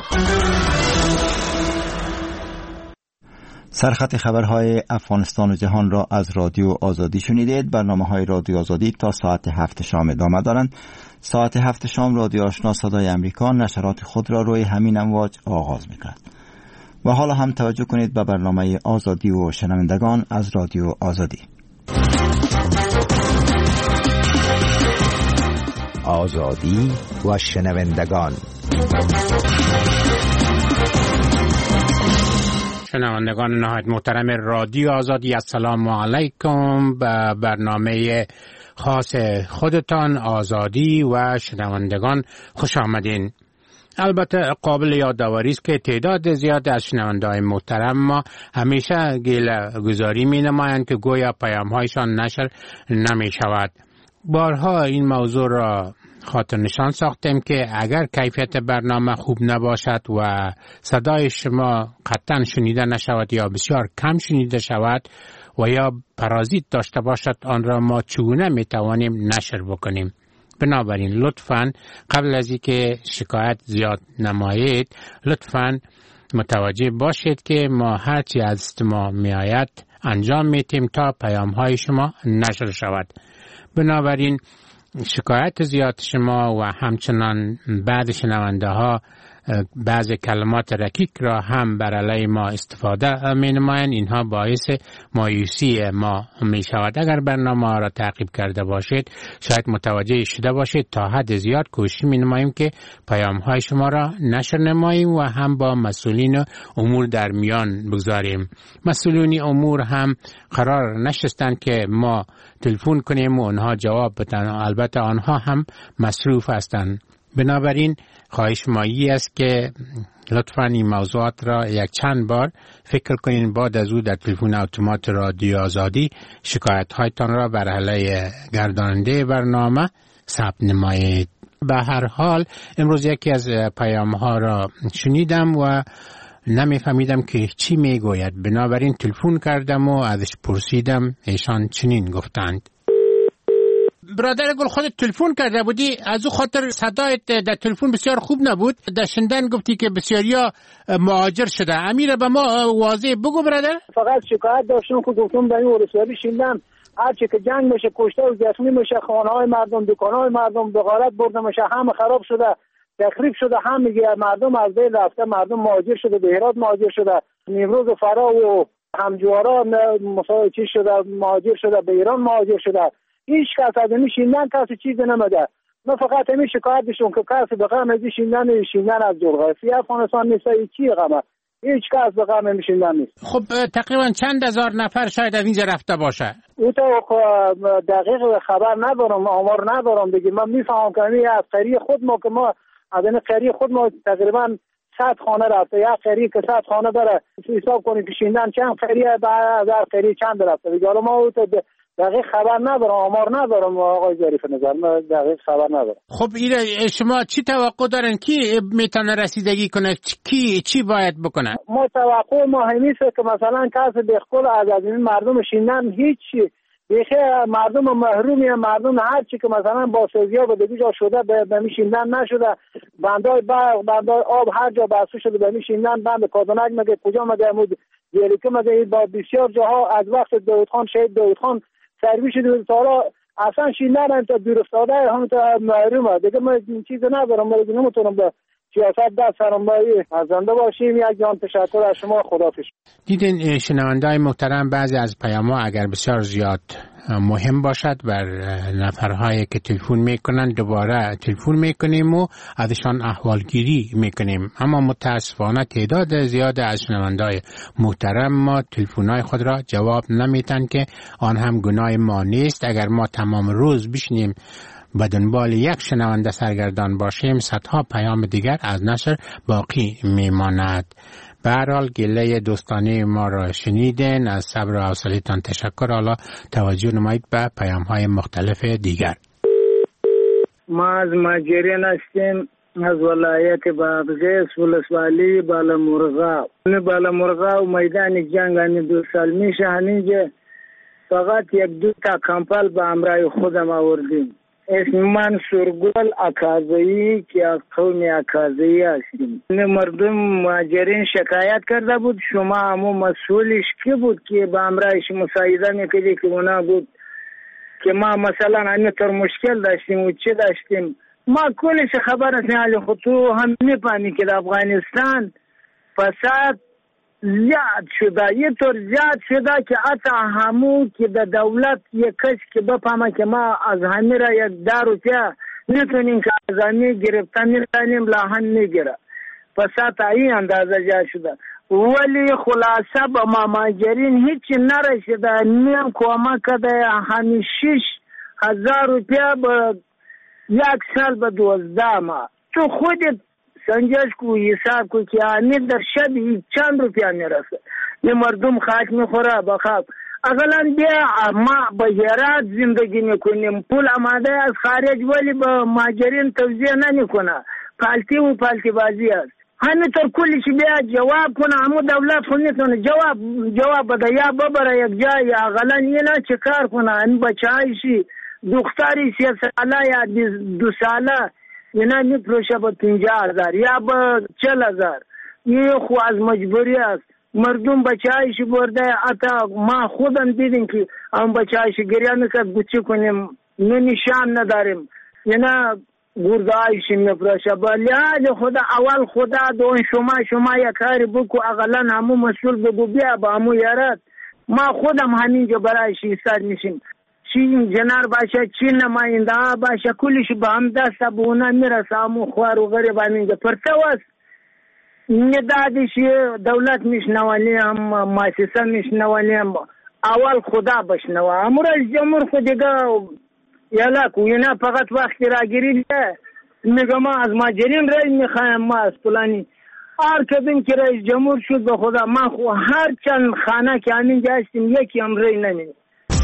سرخط خبرهای افغانستان و جهان را از رادیو آزادی شنیدید. برنامه‌های رادیو آزادی تا ساعت 7 شام ادامه دارند. ساعت 7 شام رادیو آشنا صدای امریکا نشرات خود را روی همین امواج آغاز می‌کند. و حالا هم توجه کنید به برنامه آزادی و شنوندگان از رادیو آزادی. آزادی و شنوندگان. شنوندگان نهایت محترم رادیو آزادی، السلام علیکم. به برنامه خاص خودتان آزادی و شنوندگان خوش آمدین. البته قابل یادآوری است که تعداد زیاد از شنونده‌های محترم ما همیشه گزارش می‌نمایند که گویا پیام‌هایشان نشر نمی‌شود. بارها این موضوع را خاطر نشان ساختیم که اگر کیفیت برنامه خوب نباشد و صدای شما قطعا شنیده نشود یا بسیار کم شنیده شود و یا پارازیت داشته باشد، آن را ما چگونه می‌توانیم نشر بکنیم؟ بنابراین لطفاً قبل از اینکه شکایت زیاد نمایید لطفاً متوجه باشید که ما هرچی از ما میآید انجام میتیم تا پیام‌های شما نشر شود. بنابراین شکایت زیاد شما و همچنان بعض شنونده ها بعض کلمات رکیک را هم بر علیه ما استفاده می نمایند. اینها باعث مایوسی ما می شود. اگر برنامه را تعقیب کرده باشید شاید متوجه شده باشید تا حد زیاد کوشش می نماییم که پیام های شما را نشر نماییم و هم با مسئولین امور در میان بگذاریم. مسئولین امور هم قرار نشستند که ما تلفن کنیم و آنها جواب بدن، البته آنها هم مصروف هستند. بنابراین خواهش مایی است که لطفاً این موضوعات را یک چند بار فکر کنین، بعد از او در تلفن اتومات رادیو آزادی شکایت هایتان را بر علیه گرداننده برنامه ثبت نمایید. به هر حال امروز یکی از پیام ها را شنیدم و نمیفهمیدم که چی میگوید، بنابراین تلفن کردم و ازش پرسیدم. ایشان چنین گفتند: برادر گل، خودت تلفن کرده بودی، از او خاطر صدایت در تلفن بسیار خوب نبود، در شنیدن گفتی که بسیاریا مهاجر شده. امیر به ما واضح بگو برادر. فقط شکایت داشتم که گفتم در این ولسوالی شنیدم هرچی که جنگ میشه، کشته و زخمی میشه، خانه‌های مردم، دکان‌های مردم به غارت برده میشه، همه خراب شده، تخریب شده، همه مردم از بین رفته، مردم مهاجر شده، به هرات مهاجر شده، نیمروز و فرا و همجوارا چی شده، مهاجر شده، به ایران مهاجر شده. هیچ کس از این شیندن کسی چیز نمیده. من فقط همین شکایت داشتم که کسی به غم از شیندن از جغرافی افغانستان نیست. چی غمه؟ هیچ کس به غم شیندن نیست. خب تقریبا چند هزار نفر شاید از اینجا رفته باشه؟ او تو دقیق خبر ندارم، آمار ندارم دیگه. من میفهمم که این از قریه خود ما که ما از این قریه خود ما تقریبا 100 خانه رفته. یک قریه که 100 خانه داره حساب کنید که شیندن چند قریه بعد از قریه چند رفته دیگه. حالا ما دقیق خبر ندارم، آمار ندارم آقای ظریف نظر، من دقیق خبر ندارم. خب شما چی توقع دارن کی میتونه رسیدگی کنه؟ چی باید بکنه؟ ما توقع ما همیشه که مثلا کسی بخول از این مردم شیندن هیچ دیگه، مردم محرومی، مردم هر چی که مثلا با سازیا به دیگه جا شده به میشیندن نشده، بندای برق، بندای آب هر جا بسته شده به میشیندن، بند کادونک مگه کجا مگه دیلیکه مگه با بسیار جاها از وقت داود خان شهید داود خان سرویس شده سالا اصلا شیندن تا دور افتاده هم تا محرومه دیگه. ما این چیز ندارم، ما دیگه نمیتونم به سیاست دست سرمایی از زنده باشیم. یک جان تشکر از شما، خداحافظ. دیدین شنونده‌های محترم، بعضی از پیام‌ها اگر بسیار زیاد مهم باشد بر نفرهایی که تلفن میکنن دوباره تلفن میکنیم و ازشان احوالگیری میکنیم، اما متاسفانه تعداد زیاد از شنونده‌های محترم ما تلفن‌های خود را جواب نمیتن که آن هم گناه ما نیست. اگر ما تمام روز بشینیم به دنبال یک شنونده سرگردان باشیم، صدها پیام دیگر از نشر باقی میماند. به هر حال گله دوستانه ما را شنیدین، از صبر و حوصله‌تان تشکر. حالا توجه نمایید به پیام‌های مختلف دیگر. ما از ماجرین هستیم، از ولایت بادغیس، ولسوالی بالامرغا و میدان جنگ 2 سال میشه همینجا فقط 1-2 تا کمپل به همراه خودم آوردیم. اسم من سرگل اکازایی که از قوم اکازایی هستیم. مردم مهاجرین شکایت کرده بود، شما همو مسئولش کی بود که به همراهش مساعده میکردی که اونا بود که ما مثلا همینطور مشکل داشتیم و چه داشتیم. ما کلش خبر هستیم، حالی خود تو هم میپانی که در افغانستان فساد زیاد شده، یه طور زیاد شده که حتی همون که در دولت یک کس که بفهمه که ما از همه را 10 روپیه نتونیم که از همه گرفتن نتونیم لاهن میگیره. فساد این اندازه جا شده، ولی خلاصه به ما مهاجرین هیچی نرسیده. نیم کمک کرده، همین 6,000 روپیه به 1 سال به 12 ماه. تو خودت سنجش کو حساب کو که آنی در شب چند روپیه میرسه. یه مردم خاک میخوره بخواب. اقلا بیا ما به هرات زندگی میکنیم، پول آماده از خارج ولی به مهاجرین توزیع نمیکنه. پالتی بازی است. همینطور کلیش بیا جواب کنه، همو دولت خود میتونه جواب بده، یا ببره یک جای، یا اقلا اینا چه کار کنه. این بچه‌ایشی دختری 3 ساله یا 2 ساله اینا میپروشه با 50,000 یا با 40,000. این خو از مجبوری است. مردم بچه‌ایشی برده، حتی ما خودم دیدیم که هم بچه‌ایشی گریه میکرد گوچی کنیم نشان نداریم، اینا گرده‌ایشی میپروشه. ولی خدا اول خدا دون شما یک کاری بکو، اقلا همو مسئول بگو بیا با همو یارد. ما خودم همینجا برایش ایستاد میشیم، چی جنار باشه چی نماینده باشه کلش با هم دست به اونا میرسه. همو خوار و غریب همینجا پرتو است. ندادش دولت میشنوانیم، مؤسسه میشنوانیم، اول خدا بشنوه. امروز جمهور خود دیگه یلا کو اینا فقط وقتی را گیریده میگم ما از ماجرین رای میخوایم، ما از فلانی. هر کدوم که رئیس جمهور شد به خدا من خو هر چند خانه که همینجا هستیم یکی هم رای نمیدیم.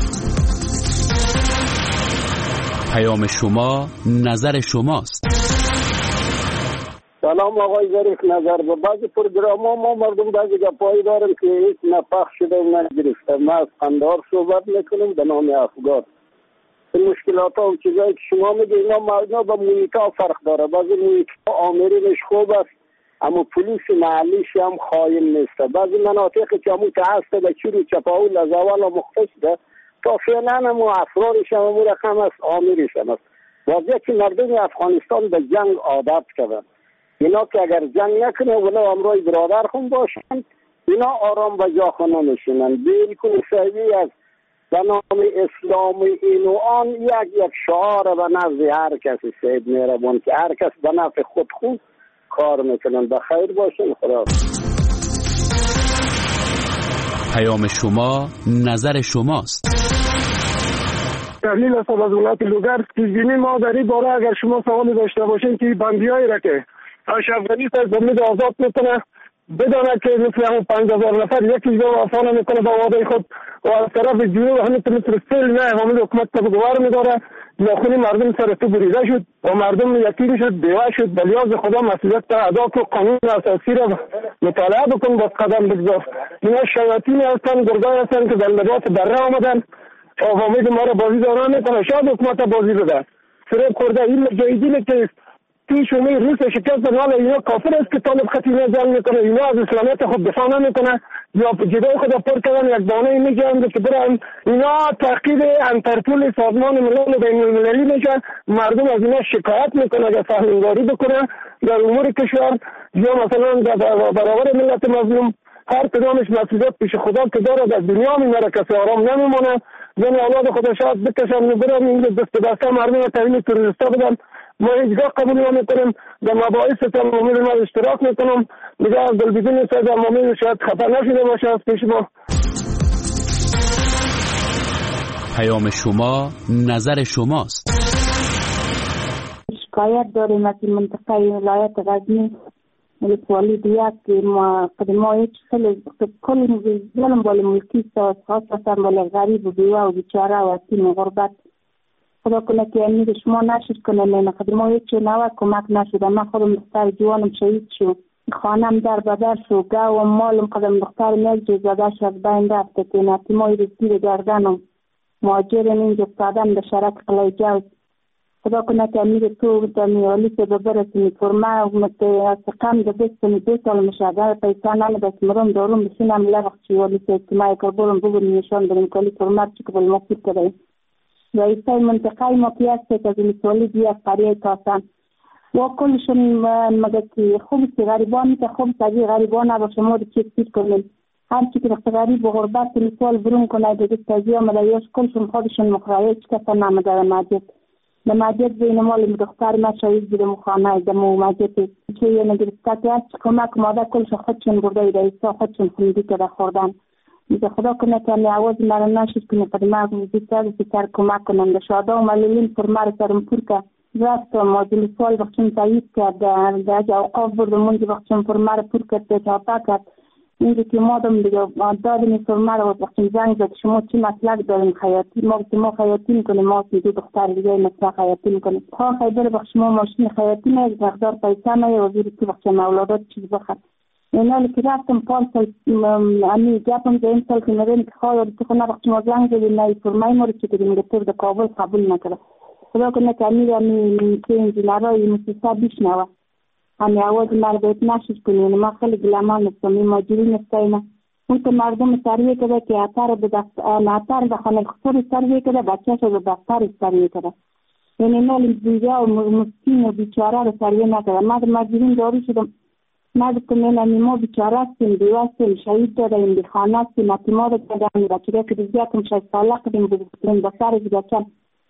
پیام شما نظر شماست. سلام آقای ظریف، نظر به بعضی پروگرام ما مردم بعضی گپایی داریم که هیچ نپخش شده و نگرفته. ما از قندهار صحبت میکنیم به نام افغان. این مشکلات ها و چیزایی که شما میگه اینا با محیط ها فرق داره. بعضی محیط ها آمرینش خوب است اما پلیس محلیش هم خائن نیست. بعضی مناطق که همون هسته به چور و چپاول از اول مختص ده تا فعلا هم افرارش هم رقم است، آمریش هم است. واضحه که مردم افغانستان به جنگ عادت کردن. اینا که اگر جنگ نکنه ولو امروی برادر خون باشند اینا آرام به جا خونه نشینن. بالکل صحیح است. به نام اسلام این و آن یک شعار به نزد هر کسی سید مهربان که هر کس به نفع خود کار میکنن. به خیر باشین. خدا. پیام شما نظر شماست. تحلیل است از ولایت لوگرد. پیشبینی ما در این باره اگر شما سوالی داشته باشین که بندیایی را که اشرف از امید آزاد میکنه بدانه که مثل همون 5000 نفر یکی جو آسانه میکنه با وعده خود و از طرف جنوب همین مثل سیل نه همین حکومت تبگوار میداره. ناخونی مردم سر تو بریده شد و مردم یقین شد بیوه شد. به لیاز خدا مسئولیت تا ادا که قانون اساسی را مطالعه بکن باز قدم بگذار. اینا شیاطین هستن، گرگای هستن که در لباس بره آمدن و امید ما را بازی داران میکنه. شاید حکومت بازی بده فریب خورده. این مجاهدین که پیش اومی روس شکست حال اینا کافر است که طالب خطیبه جنگ میکنه. اینا از اسلامیت خود دفاع نمیکنه یا جدای خود پر کردن یک دانه میگن که برن. اینا تحقیر انترپول سازمان ملل بین المللی میشه. مردم از اینا شکایت میکنه اگر فهمانگاری بکنه در امور کشور یا مثلا برابر ملت مظلوم. هر کدامش مسئولیت پیش خدا که داره. در دنیا میمره کسی آرام نمیمونه. زن اولاد خدا شاید بکشن میبرن اینجا دست بسته مردم تحویل تروریستا بدن. ما هیچگاه قبول نمیکنیم. در مباحث تمامی ما اشتراک میکنم. دیگه از دلبیدین در مامی شاید خطر نشده باشه از پیش ما. پیام شما نظر شماست. شکایت داریم از منطقه ولایت غزنی ولسوالی دیگه که ما هیچ خیلی کل ظلم بالا ملکی خاصتا بالا غریب و بیوه و بیچاره و یتیم غربت خدا کنه که امید شما نشد کنه. نه ما هیچ نوه کمک نشده. من خودم دختر جوانم شهید شد، خانم در بدر شد، گو و مالم قدم دختر میگه زدش از بین رفته که نتیمای رسید گردنم مهاجرم اینجا افتادم در شرک قلعه جوز. خدا کنه که امید تو دمیالی که ببرسیم فرمه از قم در بستم 2 سال مشاهده پیسا نمیده مرم دارم بسینم لغت والی که اجتماعی کربولم ببرم نشان بریم کلی فرمه چی که بالمفید کرده. رئیسای منطقه ما که هست که از ولسوالی دیگه قریه تاسن و کلشون مگه که خوب که غریبانی که خوب تاگی غریبان نباشه ما رو چیز کنیم. هر چی که غریب و غربت ولسوال برون کنه دیگه تازی آمده یاش کلشون خودشون مخرایه چی کسا نمده در مجد بین مال دختر ما شهید بوده مخانه دمو مجد که یه نگرسته که هست کمک ماده کلش خودشون برده رئیسا خودشون خوندی که خوردن. میگه خدا کنه که آواز مرا نشد کنه قدمه بیشتر کمک کنن. در شاده و ملولین فرمار سرم پور که رفت مازل سوال وقتشون تایید کرد در اوقاف برد منجی وقتشون فرمار پور کرد چاپا کرد. اینجا که مادم دیگه دادم فرمار وقتشون زنگ زد شما چی مسئله داریم خیاطی ما خیاطی میکنیم. ما دیگه دختر دیگه مثلا خیاطی میکنیم. خواه خیبر بخش ما ماشین خیاطی نهید مقدار پیسا نهید وزیر که وقتشون اولادات چیز بخد. اینا که رفتم پارسال امی جاپم در این سال که نرین که خواهد تو خونه وقتی ما زنگ زدیم نهی فرمای ما رو چی کدیم گفتر در کابل قبول نکرده. خدا کنه که امی که انجینرهای مسیسا بیشنوه امی آواز مربوط نشد کنیم. ما خیلی گلامان نستم این ماجری نستاینا اون که مردم سروی کده که اتر به خانه خسور سروی کده بچه شد به دفتر سروی کده. یعنی مال دیگه و مسکین و بیچاره رو سروی نکده. ما در مجرین داری شدم نگفتم ما بیچاره هستیم دیوه هستیم شهید داریم بی خانه هستیم اتیما رو کردیم بچه که دیگه کم 6 ساله قدیم بودیم بسر دیگه کم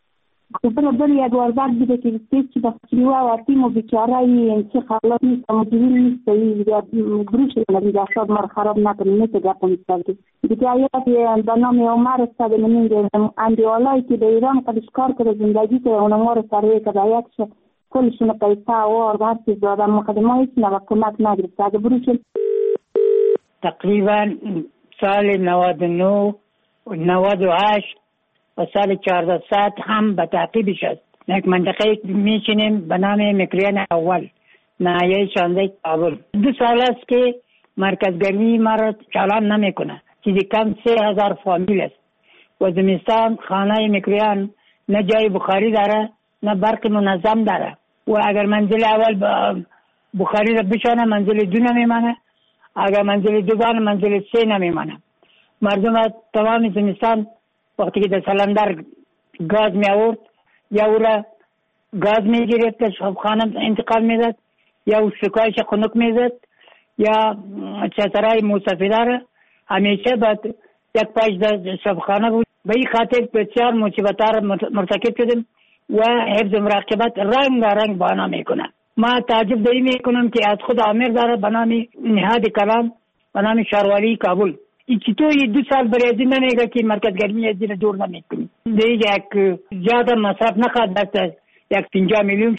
بر یک واربک بیده که بسید که بخشیوه و اتیم و بیچاره این چه خلات نیست مجیوی نیست گروش دیگه اشاد ما رو خراب نکنیم نیست گفت میستردی دیگه آیات به نام عمر استاده نمینده اندیوالایی که به ایران قدش کار کرده زندگی که اونما رو سروی کرده آیاتش کلشون پیسه آورد هر چیز دادن مقدمه هیچ نوع کمک نگرفت. اگه بروشن تقریبا سال 99 98 و سال 1400 هم به تعقیبش است. یک منطقه میچینیم به نام مکریان اول ناحیه 16 کابل. 2 سال است که مرکز گرمی ما را چالان نمیکنه. چیزی کم 3000 فامیل است و زمستان خانه مکریان نه جای بخاری داره نه برق منظم داره و اگر منزل اول بخاری را بشانه منزل 2 نمیمانه، اگر منزل 2 بانه منزل 3 نمیمانه. مردم تمام زمستان وقتی که در سلندر گاز می آورد یا او را گاز می گرفت شبخانه انتقال می داد یا شکایش خنک می زد یا چترهای موسفیده را همیشه باید یک پاش در شبخانه بود. به این خاطر بسیار مصیبت را مرتکب شدیم و حفظ مراقبت رنگ بنا میکنه. ما تعجب داری میکنم که از خود آمر داره به نام نهاد کلام به نام شهروالی کابل. این چطور 2 سال برای نمیگه که مرکز گرمی از دور نمیکنی. دیگه یک زیاده مصرف نخواد دست 50 میلیون